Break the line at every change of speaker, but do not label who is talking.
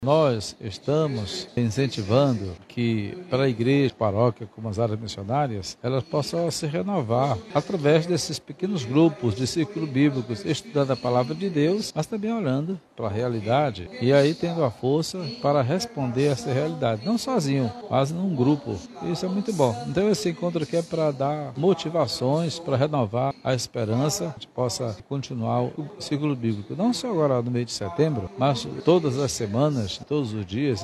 Nós estamos incentivando que para a igreja, paróquia, como as áreas missionárias, elas possam se renovar através desses pequenos grupos de círculo bíblicos, estudando a palavra de Deus, mas também olhando para a realidade e aí tendo a força para responder a essa realidade, não sozinho, mas num grupo. Isso é muito bom. Então esse encontro aqui é para dar motivações, para renovar a esperança, que a gente possa continuar o círculo bíblico, não só agora no mês de setembro, mas todas as semanas, todos os dias.